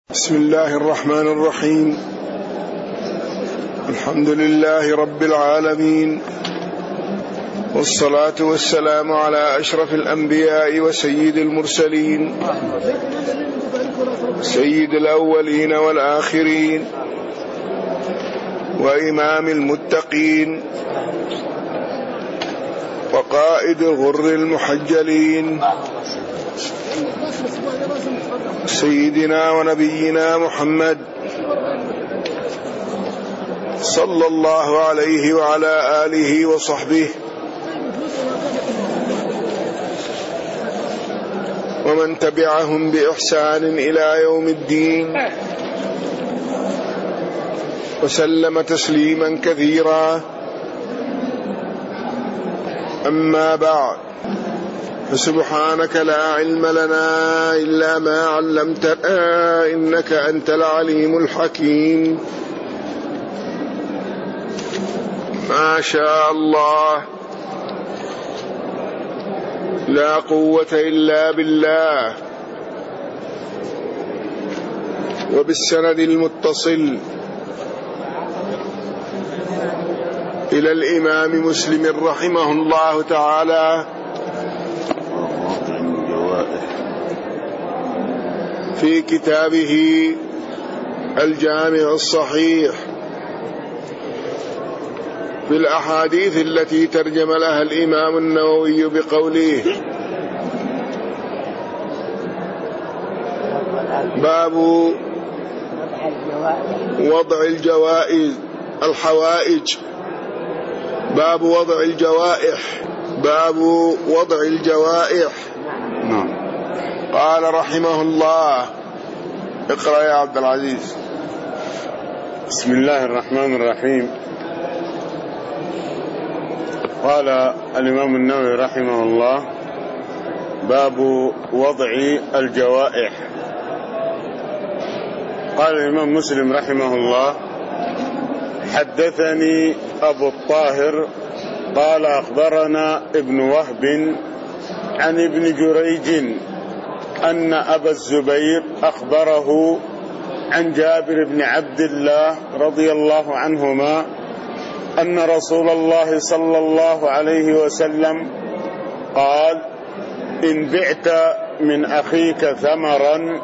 بسم الله الرحمن الرحيم. الحمد لله رب العالمين، والصلاة والسلام على أشرف الأنبياء وسيد المرسلين، سيد الأولين والآخرين، وإمام المتقين، وقائد الغر المحجلين، سيدنا ونبينا محمد صلى الله عليه وعلى آله وصحبه ومن تبعهم بإحسان إلى يوم الدين، وسلم تسليما كثيرا. أما بعد، فسبحانك لا علم لنا إلا ما علمتنا إنك أنت العليم الحكيم. ما شاء الله، لا قوة إلا بالله. وبالسند المتصل إلى الإمام مسلم رحمه الله تعالى في كتابه الجامع الصحيح في الأحاديث التي ترجم لها الإمام النووي بقوله: باب وضع الحوائج، باب وضع الجوائح، باب وضع الجوائح. قال رحمه الله: اقرأ يا عبد العزيز. بسم الله الرحمن الرحيم. قال الإمام النووي رحمه الله: باب وضع الجوائح. قال الإمام مسلم رحمه الله: حدثني أبو الطاهر قال أخبرنا ابن وهب عن ابن جريج أن أبا الزبير أخبره عن جابر بن عبد الله رضي الله عنهما أن رسول الله صلى الله عليه وسلم قال: إن بعت من أخيك ثمرا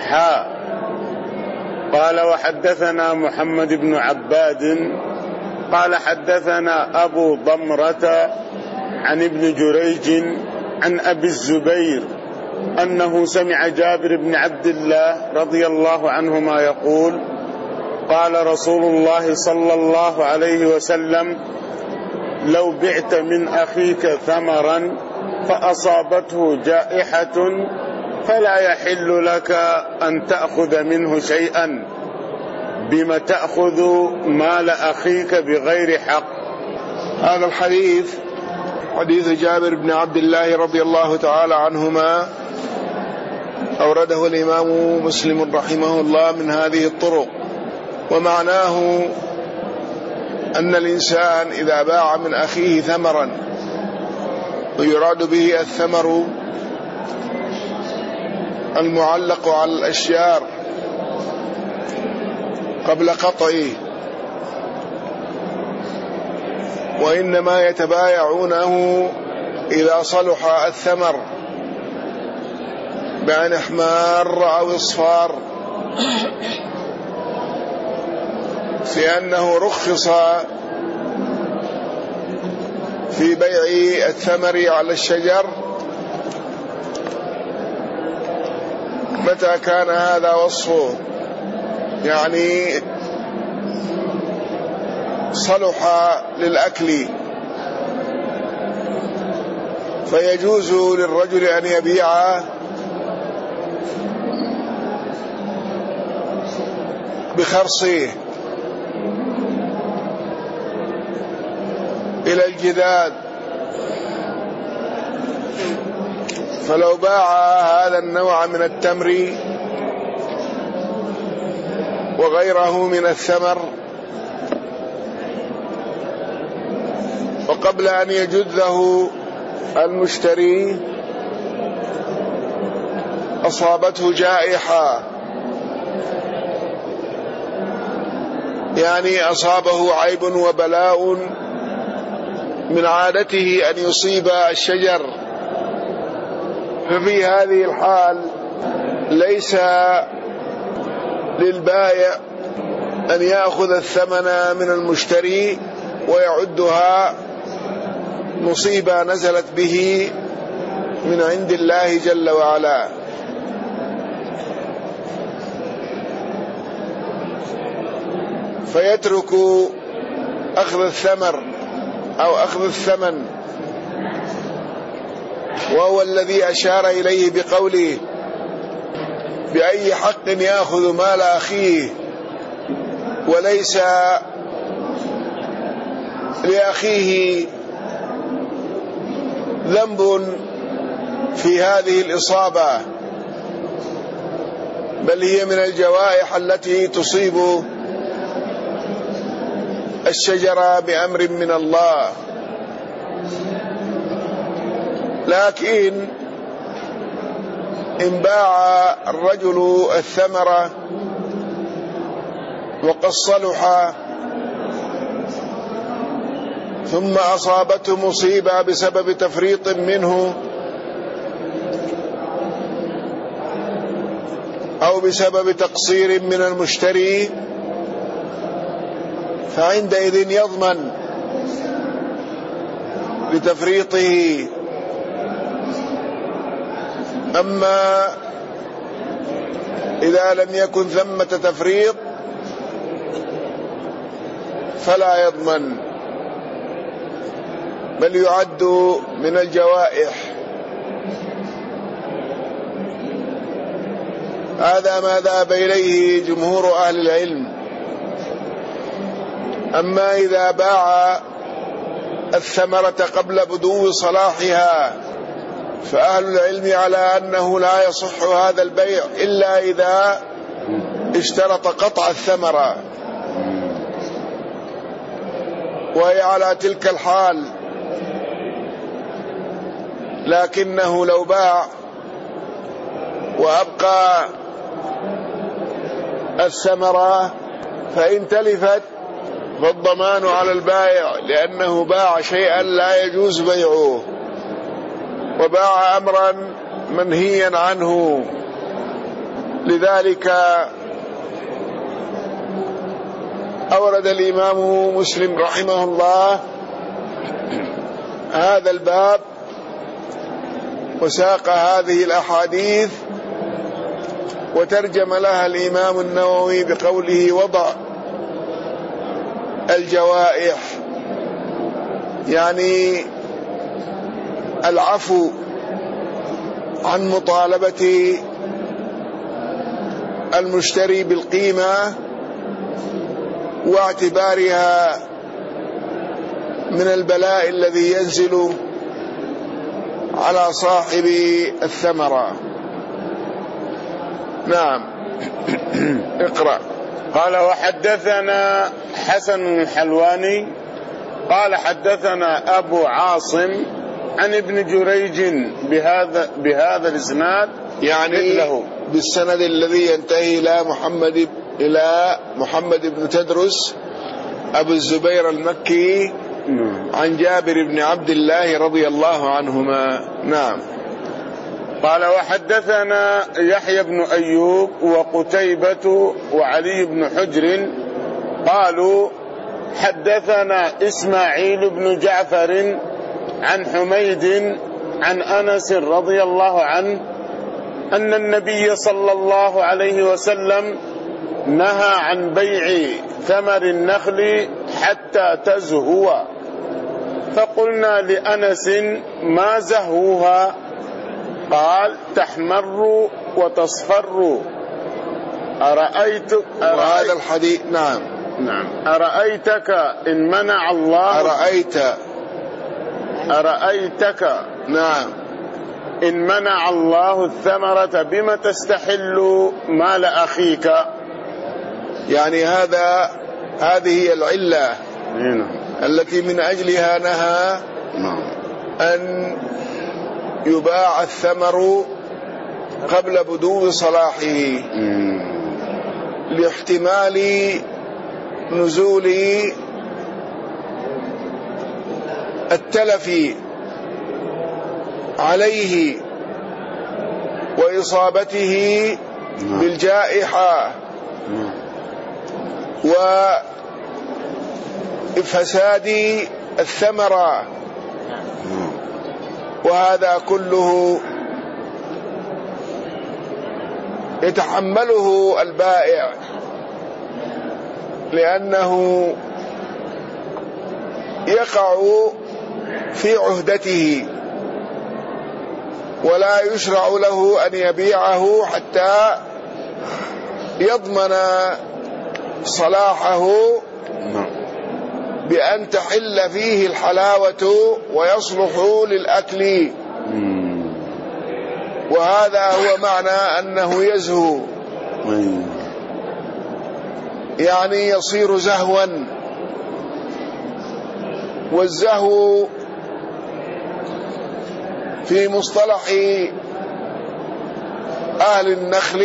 قال: وحدثنا محمد بن عباد قال حدثنا أبو ضمرة عن ابن جريج عن أبي الزبير أنه سمع جابر بن عبد الله رضي الله عنهما يقول: قال رسول الله صلى الله عليه وسلم: لو بعت من أخيك ثمرا فأصابته جائحة فلا يحل لك أن تأخذ منه شيئا، بما تأخذ مال أخيك بغير حق. هذا الحديث حديث جابر بن عبد الله رضي الله تعالى عنهما، أورده الإمام مسلم رحمه الله من هذه الطرق. ومعناه أن الإنسان إذا باع من أخيه ثمرا، ويراد به الثمر المعلق على الأشجار قبل قطعه، وإنما يتبايعونه إذا صلح الثمر بأن احمار أو اصفار، لأنه رخص في بيع الثمر على الشجر متى كان هذا وصفه، يعني صلح للأكل، فيجوز للرجل أن يبيعه بخرصه إلى الجذاذ. فلو باع هذا النوع من التمر وغيره من الثمر وقبل أن يجذه المشتري أصابته جائحة يعني أصابه عيب وبلاء من عادته أن يصيب الشجر، ففي هذه الحال ليس للبائع أن يأخذ الثمن من المشتري ويعدها مصيبة نزلت به من عند الله جل وعلا، فيترك أخذ الثمر أو أخذ الثمن، وهو الذي أشار إليه بقوله: بأي حق يأخذ مال أخيه وليس لأخيه ذنب في هذه الإصابة، بل هي من الجوائح التي تصيب الشجرة بأمر من الله. لكن إن باع الرجل الثمرة وقد صلح ثم أصابته مصيبة بسبب تفريط منه أو بسبب تقصير من المشتري، فعندئذ يضمن لتفريطه. أما إذا لم يكن ثمة تفريط فلا يضمن، بل يعد من الجوائح. هذا ما ذهب إليه جمهور أهل العلم. أما إذا باع الثمرة قبل بدو صلاحها فأهل العلم على أنه لا يصح هذا البيع إلا إذا اشترط قطع الثمرة، وهي على تلك الحال. لكنه لو باع وأبقى الثمرة فإن تلفت فالضمان على البائع، لأنه باع شيئا لا يجوز بيعه وباع أمرا منهيا عنه. لذلك أورد الإمام مسلم رحمه الله هذا الباب وساق هذه الأحاديث، وترجم لها الإمام النووي بقوله: وضع الجوائح، يعني العفو عن مطالبة المشتري بالقيمة واعتبارها من البلاء الذي ينزل على صاحب الثمرة. نعم. اقرأ. قال: وحدثنا حسن الحلواني قال حدثنا أبو عاصم عن ابن جريج بهذا الإسناد، يعني مثله بالسند الذي ينتهي إلى محمد بن تدرس أبو الزبير المكي عن جابر بن عبد الله رضي الله عنهما. نعم. قال: وحدثنا يحيى بن أيوب وقتيبة وعلي بن حجر قالوا حدثنا إسماعيل بن جعفر عن حميد عن أنس رضي الله عنه أن النبي صلى الله عليه وسلم نهى عن بيع ثمر النخل حتى تزهو، فقلنا لأنس: ما زهوها؟ قال: تحمر وتصفر. وهذا الحديث. نعم. أرأيتك إن منع الله أرأيتك نعم إن منع الله الثمرة بما تستحل مال أخيك؟ يعني هذه العلة التي من أجلها نهى أن يباع الثمر قبل بدو صلاحه، لاحتمال نزول التلف عليه وإصابته بالجائحة وفساد الثمرة، وهذا كله يتحمله البائع لأنه يقع في عهدته، ولا يشرع له أن يبيعه حتى يضمن صلاحه بأن تحل فيه الحلاوة ويصلح للأكل. وهذا هو معنى أنه يزهو، يعني يصير زهوا. والزهو في مصطلح أهل النخل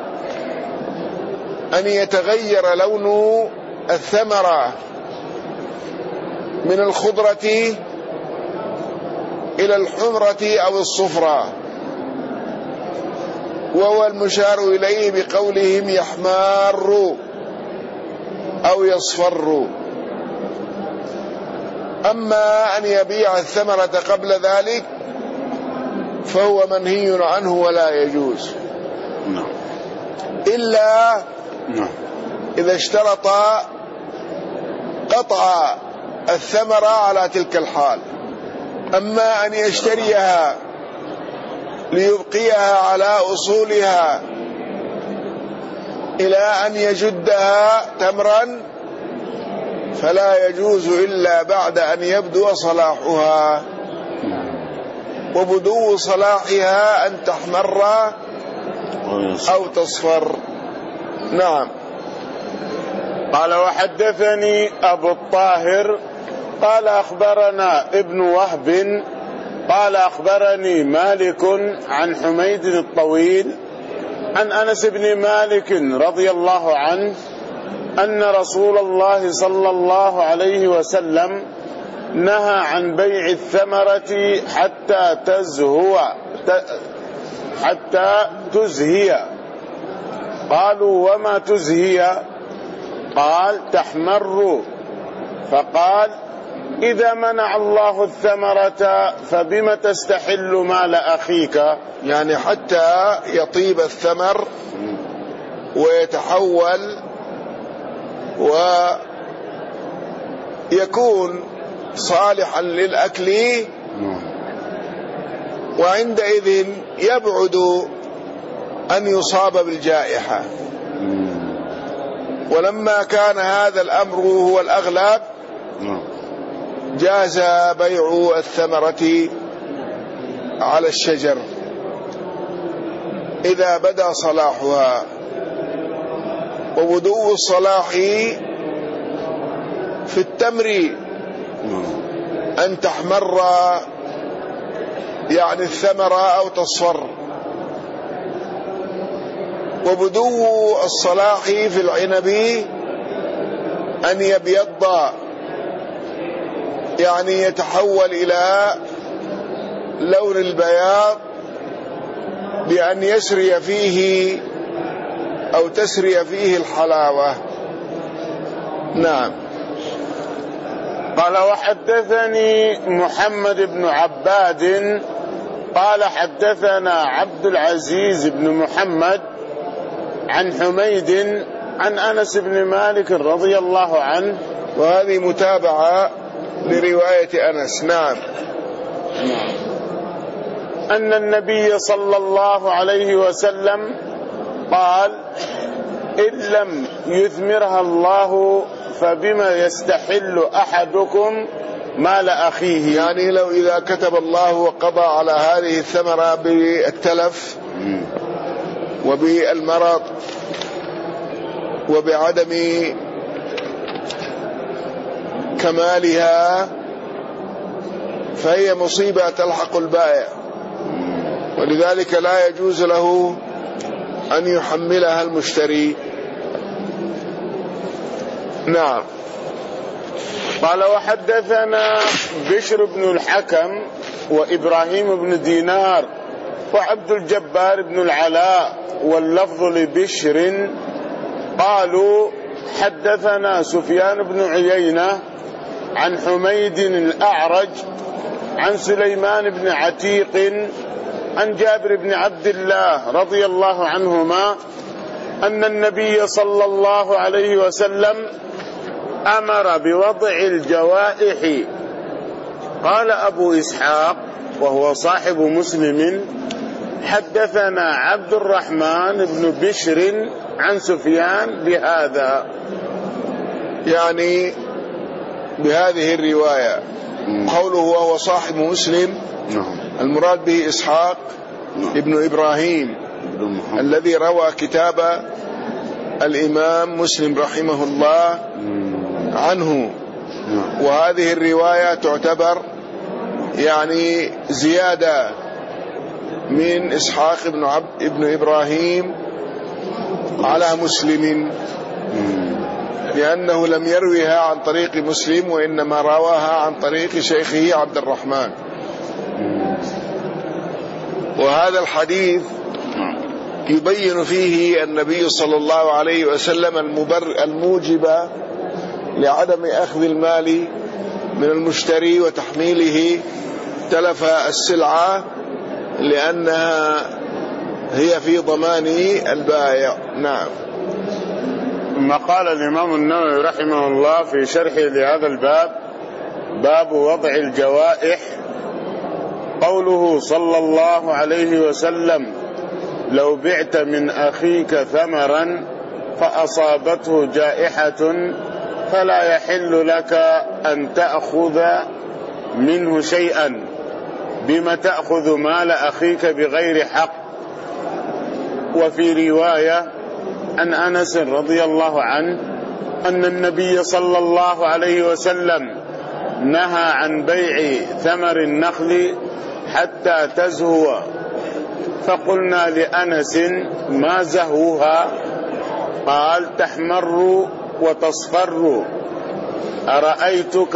أن يتغير لون الثمرة من الخضرة إلى الحمرة أو الصفرة، وهو المشار إليه بقولهم يحمار أو يصفر. أما أن يبيع الثمرة قبل ذلك فهو منهي عنه ولا يجوز، إلا إذا اشترط قطع الثمرة على تلك الحال. أما أن يشتريها ليبقيها على أصولها إلى أن يجدها تمرا فلا يجوز إلا بعد أن يبدو صلاحها، وبدو صلاحها أن تحمر أو تصفر. نعم. قال وحدثني أبو الطاهر قال أخبرنا ابن وهب قال أخبرني مالك عن حميد الطويل عن أنس بن مالك رضي الله عنه أن رسول الله صلى الله عليه وسلم نهى عن بيع الثمرة حتى تزهي. قالوا وما تزهي؟ قال تحمر. فقال إذا منع الله الثمرة فبم تستحل مال أخيك؟ يعني حتى يطيب الثمر ويتحول ويكون صالحا للأكل، وعندئذ يبعد أن يصاب بالجائحة. ولما كان هذا الأمر هو الأغلب جاز بيع الثمرة على الشجر إذا بدا صلاحها، وبدو الصلاح في التمر أن تحمر يعني الثمرة أو تصفر، وبدو الصلاح في العنب أن يبيض يعني يتحول إلى لون البياض بأن يسري فيه أو تسري فيه الحلاوة. نعم. قال وحدثني محمد بن عباد قال حدثنا عبد العزيز بن محمد عن حميد عن أنس بن مالك رضي الله عنه، وهذه متابعة لرواية أنس. نعم. أن النبي صلى الله عليه وسلم قال إن لم يثمرها الله فبما يستحل أحدكم مال أخيه؟ يعني لو إذا كتب الله وقضى على هذه الثمرة بالتلف وبالمرض وبعدم كمالها فهي مصيبة تلحق البائع، ولذلك لا يجوز له أن يحملها المشتري. نعم. قال وحدثنا بشر بن الحكم وإبراهيم بن دينار وعبد الجبار بن العلاء واللفظ لبشر قالوا حدثنا سفيان بن عيينة عن حميد الأعرج عن سليمان بن عتيق عن جابر بن عبد الله رضي الله عنهما أن النبي صلى الله عليه وسلم أمر بوضع الجوائح. قال أبو إسحاق وهو صاحب مسلم حدثنا عبد الرحمن بن بشر عن سفيان بهذا، يعني بهذه الرواية. قوله وهو صاحب مسلم المراد به إسحاق ابن إبراهيم الذي روى كتاب الإمام مسلم رحمه الله عنه، وهذه الرواية تعتبر يعني زيادة من إسحاق ابن إبراهيم على مسلم، لأنه لم يرويها عن طريق مسلم وإنما رواها عن طريق شيخه عبد الرحمن. وهذا الحديث يبين فيه النبي صلى الله عليه وسلم الموجب لعدم أخذ المال من المشتري وتحميله تلف السلعة، لأنها هي في ضمان البائع. نعم. ثم قال الإمام النووي رحمه الله في شرحه لهذا الباب: باب وضع الجوائح. قوله صلى الله عليه وسلم: لو بعت من أخيك ثمرا فأصابته جائحة فلا يحل لك أن تأخذ منه شيئا، بما تأخذ مال أخيك بغير حق. وفي رواية عن أنس رضي الله عنه أن النبي صلى الله عليه وسلم نهى عن بيع ثمر النخل حتى تزهو، فقلنا لأنس: ما زهوها؟ قال: تحمر وتصفر. أرأيتك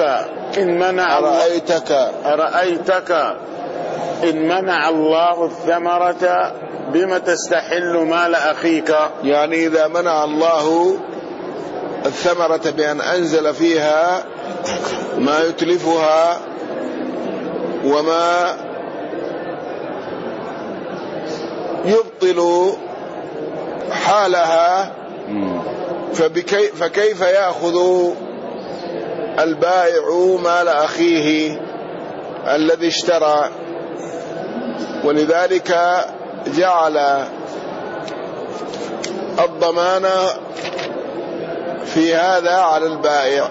إن منع الله الثمرة بما تستحل مال أخيك؟ يعني إذا منع الله الثمرة بأن أنزل فيها ما يتلفها وما يبطل حالها، فكيف يأخذ البائع مال أخيه الذي اشترى؟ ولذلك جعل الضمان في هذا على البائع،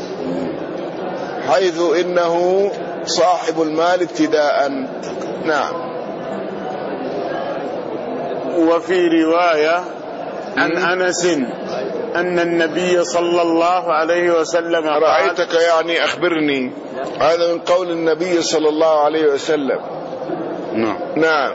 حيث إنه صاحب المال ابتداء. نعم. وفي رواية عن أنس أن النبي صلى الله عليه وسلم قال: رأيتك يعني أخبرني. هذا من قول النبي صلى الله عليه وسلم. نعم.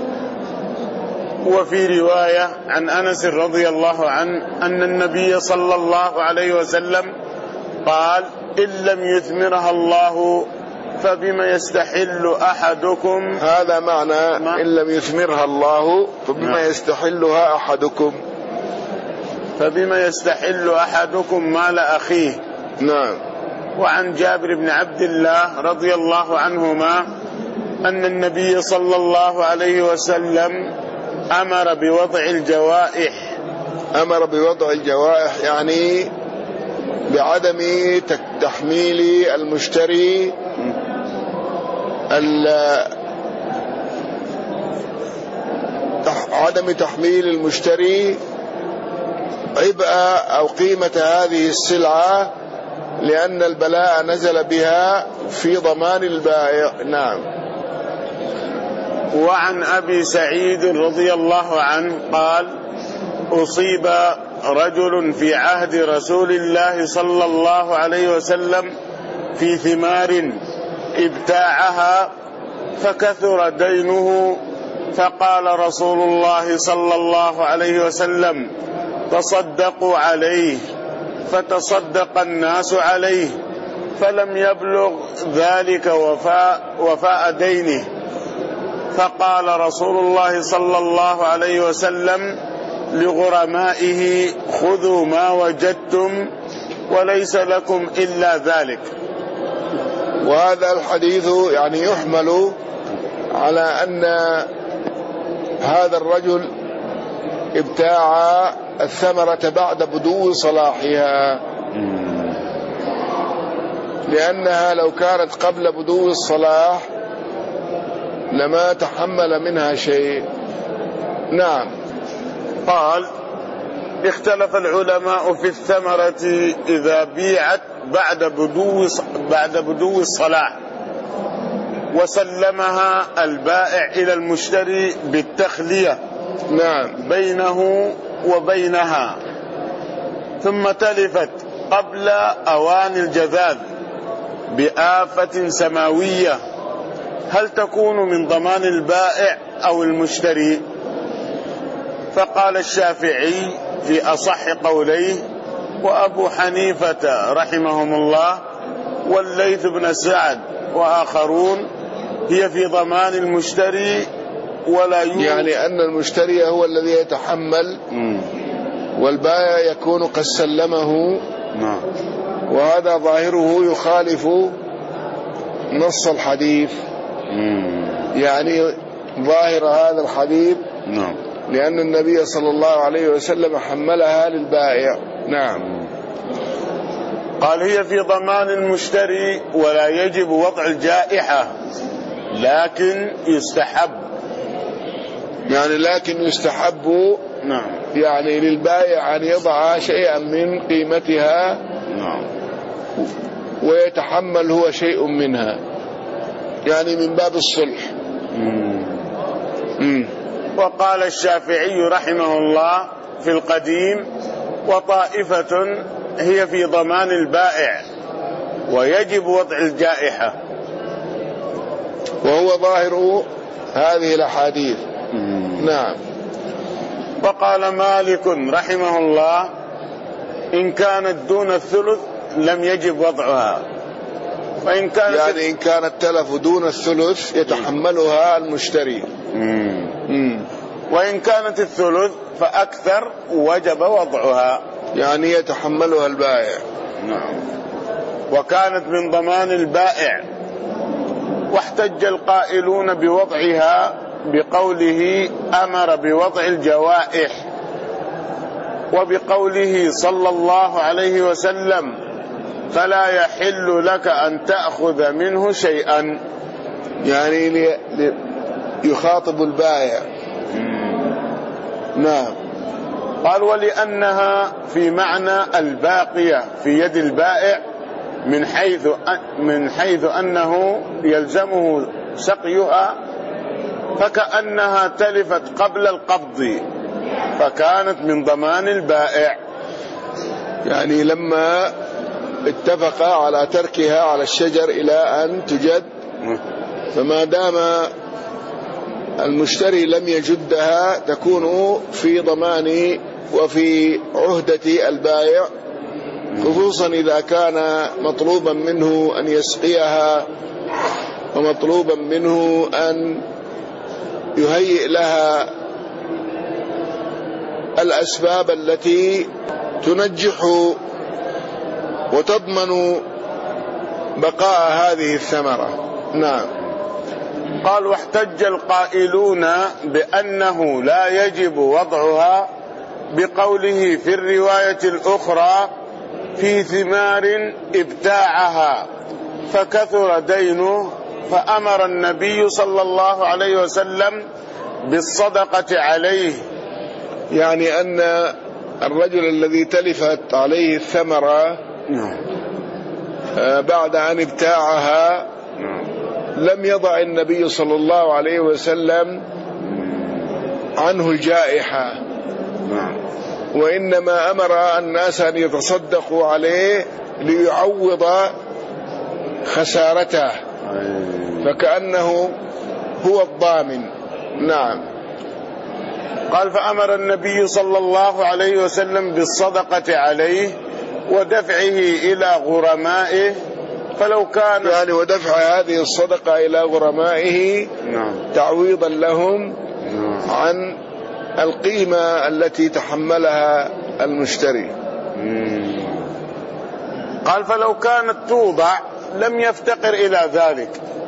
وفي رواية عن أنس رضي الله عنه أن النبي صلى الله عليه وسلم قال: إن لم يثمرها الله فبما يستحل أحدكم. هذا معنى إن لم يثمرها الله فبما يستحلها أحدكم، فبما يستحل أحدكم مال أخيه. نعم. وعن جابر بن عبد الله رضي الله عنهما أن النبي صلى الله عليه وسلم أمر بوضع الجوائح. أمر بوضع الجوائح يعني بعدم تحميل المشتري عدم تحميل المشتري عبء أو قيمة هذه السلعة، لأن البلاء نزل بها في ضمان البائع. نعم. وعن أبي سعيد رضي الله عنه قال: أصيب رجل في عهد رسول الله صلى الله عليه وسلم في ثمار ابتاعها فكثر دينه، فقال رسول الله صلى الله عليه وسلم: تصدقوا عليه فتصدق الناس عليه فلم يبلغ ذلك وفاء دينه، فقال رسول الله صلى الله عليه وسلم لغرمائه: خذوا ما وجدتم وليس لكم إلا ذلك. وهذا الحديث يعني يحمل على أن هذا الرجل ابتاع الثمرة بعد بدو صلاحها، لأنها لو كانت قبل بدو الصلاح لما تحمل منها شيء. نعم. قال: اختلف العلماء في الثمرة إذا بيعت بعد بدو الصلاح وسلمها البائع إلى المشتري بالتخلية نعم بينه وبينها، ثم تلفت قبل أوان الجذاذ بآفة سماوية، هل تكون من ضمان البائع أو المشتري؟ فقال الشافعي في أصح قوليه، وأبو حنيفة رحمهم الله، والليث بن سعد وآخرون: هي في ضمان المشتري ولا يعني أن المشتري هو الذي يتحمل والبائع يكون قد سلمه. وهذا ظاهره يخالف نص الحديث. يعني ظاهر هذا الحديث لأن النبي صلى الله عليه وسلم حملها للبائع. نعم. قال: هي في ضمان المشتري ولا يجب وضع الجائحة، لكن يستحب. يعني لكن يستحب يعني للبائع أن يضع شيئا من قيمتها ويتحمل هو شيء منها، يعني من باب الصلح. وقال الشافعي رحمه الله في القديم: وطائفة هي في ضمان البائع ويجب وضع الجائحة. وهو ظاهر هذه الأحاديث. نعم. وقال مالك رحمه الله: إن كانت دون الثلث لم يجب وضعها، وإن كانت يعني إن كانت تلف دون الثلث يتحملها المشتري. وإن كانت الثلث فأكثر وجب وضعها، يعني يتحملها البائع. نعم. وكانت من ضمان البائع. واحتج القائلون بوضعها بقوله أمر بوضع الجوائح، وبقوله صلى الله عليه وسلم: فلا يحل لك أن تأخذ منه شيئا، يعني يخاطب البائع. نعم. قال: ولأنها في معنى الباقية في يد البائع من حيث أنه يلزمه سقيها، فكأنها تلفت قبل القبض فكانت من ضمان البائع. يعني لما اتفق على تركها على الشجر إلى أن تجد، فما دام المشتري لم يجدها تكون في ضمان وفي عهدة البائع، خصوصا إذا كان مطلوبا منه أن يسقيها ومطلوبا منه أن يهيئ لها الأسباب التي تنجح وتضمن بقاء هذه الثمرة. نعم. قال: واحتج القائلون بأنه لا يجب وضعها بقوله في الرواية الأخرى: في ثمار ابتاعها فكثر دينه، فأمر النبي صلى الله عليه وسلم بالصدقة عليه. يعني أن الرجل الذي تلفت عليه الثمرة بعد أن ابتاعها لم يضع النبي صلى الله عليه وسلم عنه الجائحة، وإنما أمر الناس أن يتصدقوا عليه ليعوض خسارته، فكأنه هو الضامن. نعم. قال: فأمر النبي صلى الله عليه وسلم بالصدقة عليه ودفعه إلى غرمائه، فلو كان يعني ودفع هذه الصدقة إلى غرمائه تعويضا لهم عن القيمة التي تحملها المشتري. قال فلو كانت توضع لم يفتقر إلى ذلك،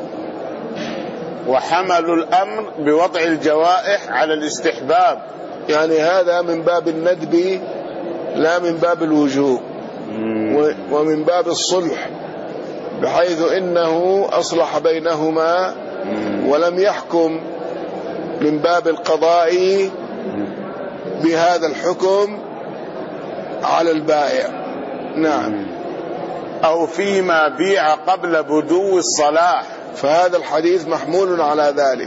وحملوا الأمر بوضع الجوائح على الاستحباب، يعني هذا من باب الندب لا من باب الوجوب، ومن باب الصلح، بحيث إنه أصلح بينهما ولم يحكم من باب القضاء بهذا الحكم على البائع. نعم. أو فيما بيع قبل بدو الصلاح، فهذا الحديث محمول على ذلك،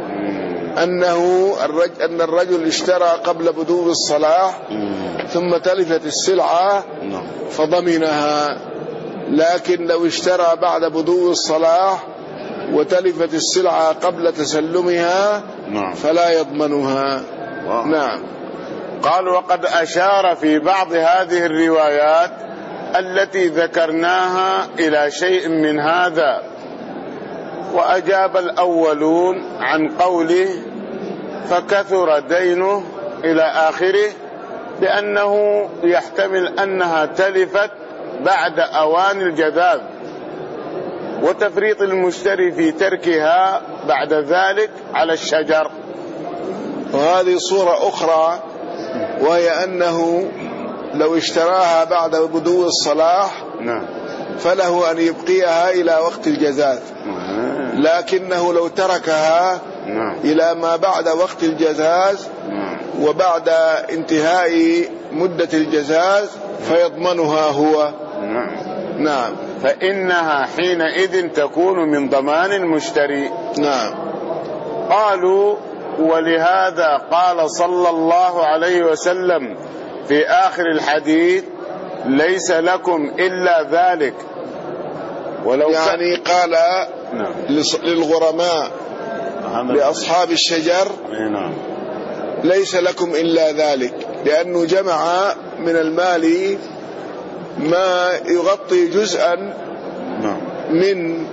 أن الرجل اشترى قبل بدو الصلاح ثم تلفت السلعة فضمنها، لكن لو اشترى بعد بدو الصلاح وتلفت السلعة قبل تسلمها فلا يضمنها. نعم. قال وقد أشار في بعض هذه الروايات التي ذكرناها إلى شيء من هذا، وأجاب الأولون عن قوله فكثر دينه إلى آخره بأنه يحتمل أنها تلفت بعد أوان الجذاب، وتفريط المشتري في تركها بعد ذلك على الشجر. وهذه صورة أخرى، وهي أنه لو اشتراها بعد بدو الصلاح فله أن يبقيها إلى وقت الجزاز، لكنه لو تركها إلى ما بعد وقت الجزاز وبعد انتهاء مدة الجزاز فيضمنها هو. نعم. فإنها حينئذ تكون من ضمان المشتري. نعم. قالوا ولهذا قال صلى الله عليه وسلم في آخر الحديث ليس لكم إلا ذلك. ولو يعني قال للغرماء لأصحاب الشجر ليس لكم إلا ذلك، لأنه جمع من المال ما يغطي جزءا من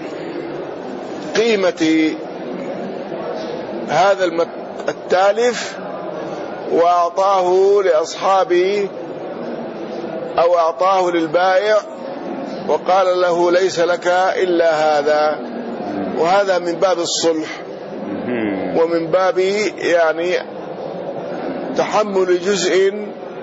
قيمة هذا التالف، وأعطاه لأصحابه أو أعطاه للبائع وقال له ليس لك إلا هذا. وهذا من باب الصلح ومن باب يعني تحمل جزء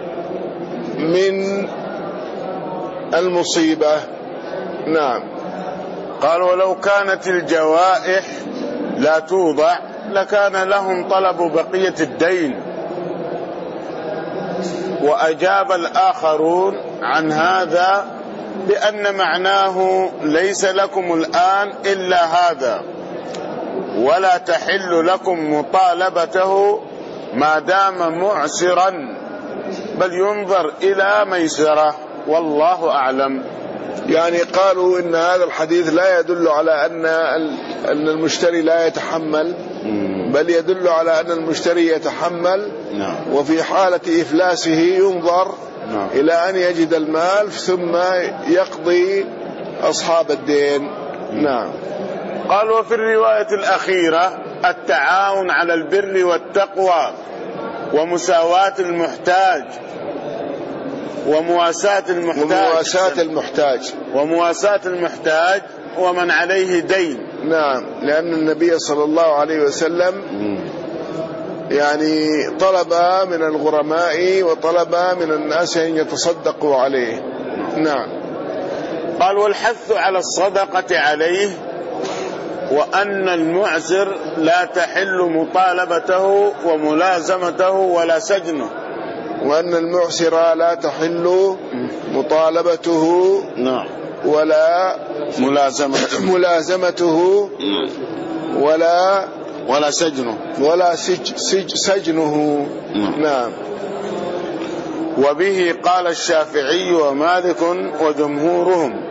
من المصيبة. نعم. قال ولو كانت الجوائح لا توضع لكان لهم طلب بقية الدين. وأجاب الآخرون عن هذا بأن معناه ليس لكم الآن إلا هذا، ولا تحل لكم مطالبته ما دام معسرا، بل ينظر إلى ميسرة، والله أعلم. يعني قالوا إن هذا الحديث لا يدل على أن المشتري لا يتحمل، بل يدل على أن المشتري يتحمل، وفي حالة إفلاسه ينظر إلى أن يجد المال ثم يقضي أصحاب الدين. نعم. قال وفي الرواية الأخيرة التعاون على البر والتقوى ومساواة المحتاج ومواساة المحتاج ومن عليه دين. نعم. لأن النبي صلى الله عليه وسلم يعني طلب من الغرماء وطلب من الناس أن يتصدقوا عليه. نعم. قال والحث على الصدقة عليه، وأن المعسر لا تحل مطالبته وملازمته ولا سجنه. وأن المعسر لا تحل مطالبته ولا ملازمته ولا سجنه. نعم. وبه قال الشافعي ومالك وجمهورهم.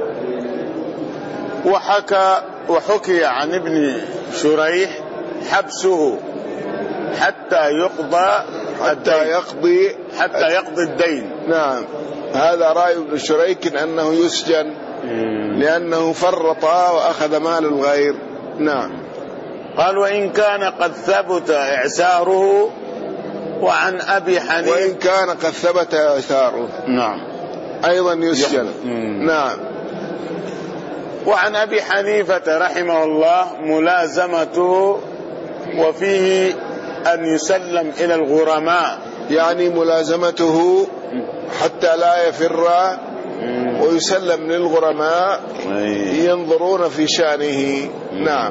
وحكي عن ابن شريح حبسه حتى يقضى حتى يقضي الدين. نعم، هذا رأي ابن شريك أنه يسجن لأنه فرط وأخذ مال الغير. نعم. قال وإن كان قد ثبت إعساره. وعن أبي حنيفة وإن كان قد ثبت إعساره نعم أيضا يسجن. نعم. وعن أبي حنيفة رحمه الله ملازمته وفيه أن يسلم إلى الغرماء، يعني ملازمته حتى لا يفر ويسلم للغرماء ينظرون في شأنه. نعم.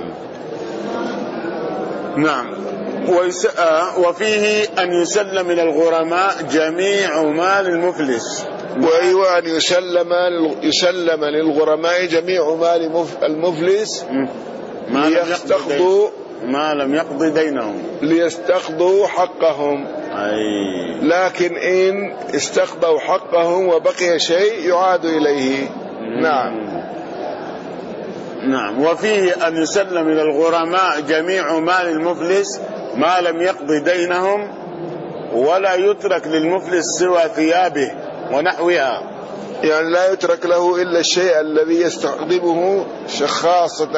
نعم. وفيه أن يسلم إلى الغرماء جميع مال المفلس. وأيوة أن يسلم للغرماء جميع مال المفلس ما لم يقضي دينهم، ليستقضوا حقهم. لكن إن استقضوا حقهم وبقي شيء يعاد إليه. نعم. نعم. وفيه أن يسلم إلى الغرماء جميع مال المفلس ما لم يقضي دينهم، ولا يترك للمفلس سوى ثيابه ونحوها، يعني لا يترك له إلا الشيء الذي يستخدمه خاصة.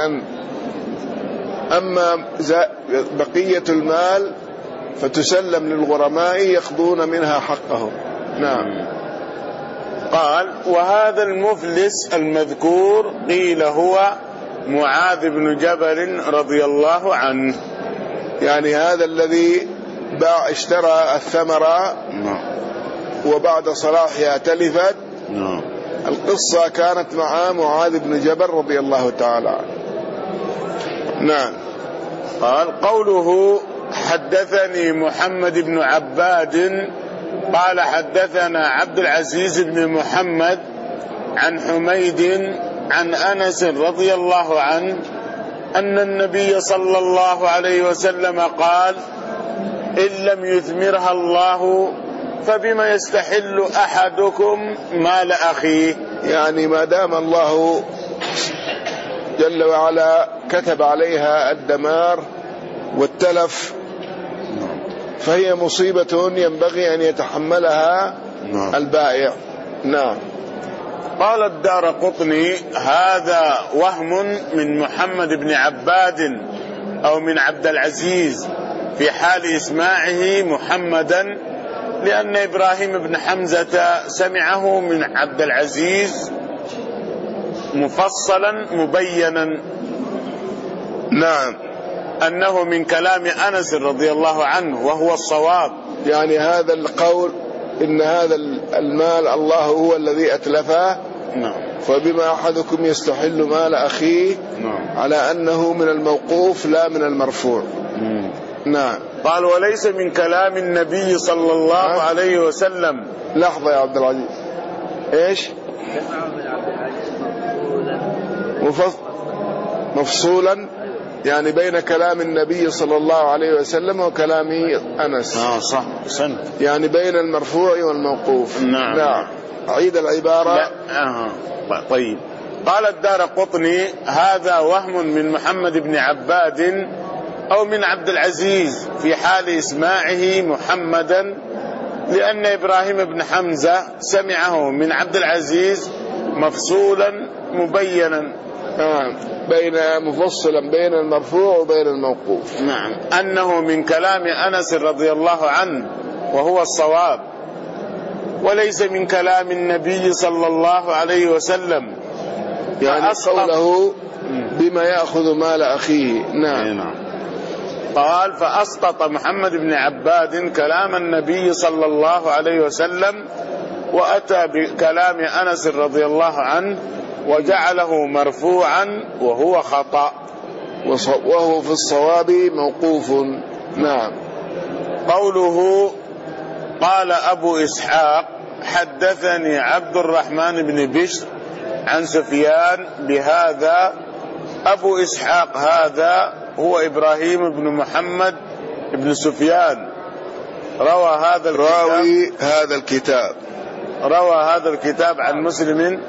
أما بقية المال فتسلم للغرماء يقضون منها حقهم. نعم. قال وهذا المفلس المذكور قيل هو معاذ بن جبل رضي الله عنه، يعني هذا الذي اشترى الثمرة وبعد صلاحها تلفت. القصة كانت مع معاذ بن جبل رضي الله تعالى عنه. نعم. قال قوله حدثني محمد بن عباد قال حدثنا عبد العزيز بن محمد عن حميد عن أنس رضي الله عنه أن النبي صلى الله عليه وسلم قال إن لم يثمرها الله فبما يستحل أحدكم مال أخيه. يعني ما دام الله جل وعلا كتب عليها الدمار والتلف فهي مصيبة ينبغي أن يتحملها البائع. نعم. قال الدارقطني هذا وهم من محمد بن عباد أو من عبد العزيز في حال إسماعه محمدا، لأن إبراهيم بن حمزة سمعه من عبد العزيز مفصلا مبينا. نعم. أنه من كلام أنس رضي الله عنه وهو الصواب. يعني هذا القول إن هذا المال الله هو الذي أتلفه. فبما أحدكم يستحل مال أخيه على أنه من الموقوف لا من المرفوع. نعم. قال وليس من كلام النبي صلى الله عليه وسلم. لحظة يا عبد العزيز. إيش مفصولا؟ يعني بين كلام النبي صلى الله عليه وسلم وكلام أنس. صح. يعني بين المرفوع والموقوف. نعم. عيد العبارة. طيب. قال الدارقطني هذا وهم من محمد بن عباد أو من عبد العزيز في حال إسماعه محمدا، لأن إبراهيم بن حمزة سمعه من عبد العزيز مفصولا مبينا. مفصلا بين المرفوع وبين الموقوف. نعم. أنه من كلام أنس رضي الله عنه وهو الصواب، وليس من كلام النبي صلى الله عليه وسلم. يعني قوله بما يأخذ مال أخيه. نعم. قال فأسقط محمد بن عباد كلام النبي صلى الله عليه وسلم وأتى بكلام أنس رضي الله عنه وجعله مرفوعا وهو خطأ، وهو في الصواب موقوف. نعم. قوله قال أبو إسحاق حدثني عبد الرحمن بن بشر عن سفيان بهذا. أبو إسحاق هذا هو إبراهيم بن محمد بن سفيان روى هذا الكتاب عن مسلم.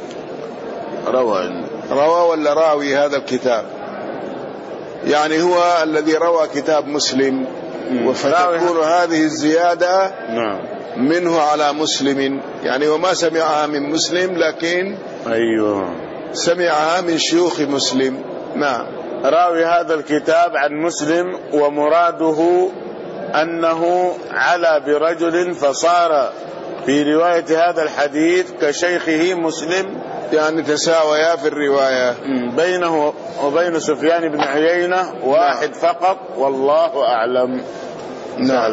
روى ولا راوي هذا الكتاب؟ يعني هو الذي روى كتاب مسلم. فتكون هذه الزيادة نعم منه على مسلم، يعني وما سمعها من مسلم لكن أيوه سمعها من شيوخ مسلم. نعم. راوي هذا الكتاب عن مسلم، ومراده أنه على برجل فصار في رواية هذا الحديث كشيخه مسلم، يعني تساويا في الرواية. بينه وبين سفيان بن عيينة واحد فقط، والله أعلم. نعم.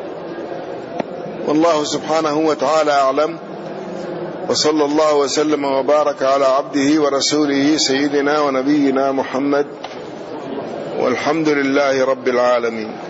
والله سبحانه وتعالى أعلم، وصلى الله وسلم وبارك على عبده ورسوله سيدنا ونبينا محمد، والحمد لله رب العالمين.